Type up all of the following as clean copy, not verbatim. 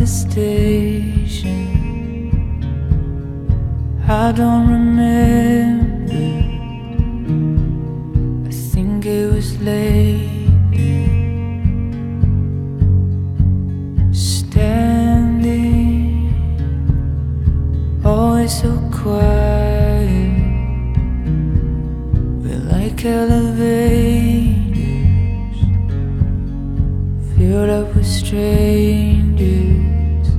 the station. I don't remember, I think it was late. Standing, always so quiet. We're like elevators filled up with strangers.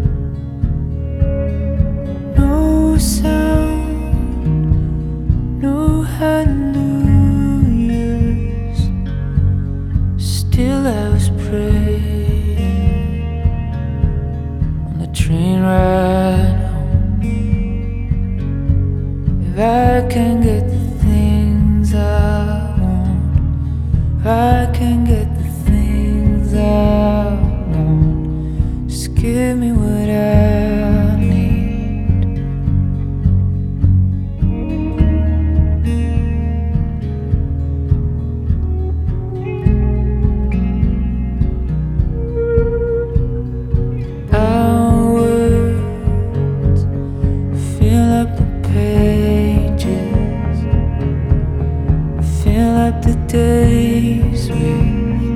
No sound, no hallelujahs. Still I was praying on the train ride home. If I can get the things I want, if I can get the things I want, just give me what I need. Our words fill up the pages, fill up the days with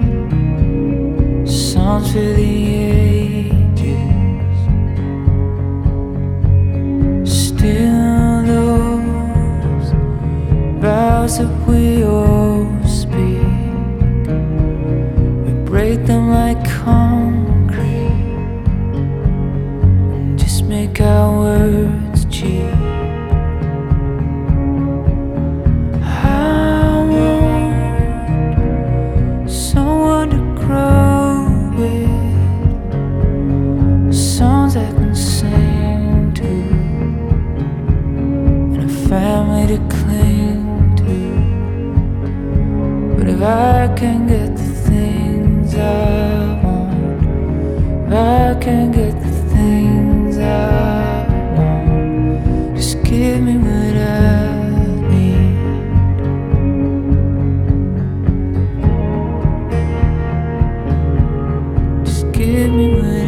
songs for the ages. Still those vows that we all speak, we break them like concrete and just make our words cheap. Someone to grow with, songs I can sing to, and a family to cling to. But if I can get the things I want, if I can get the things I want, just give me what I need. Give me what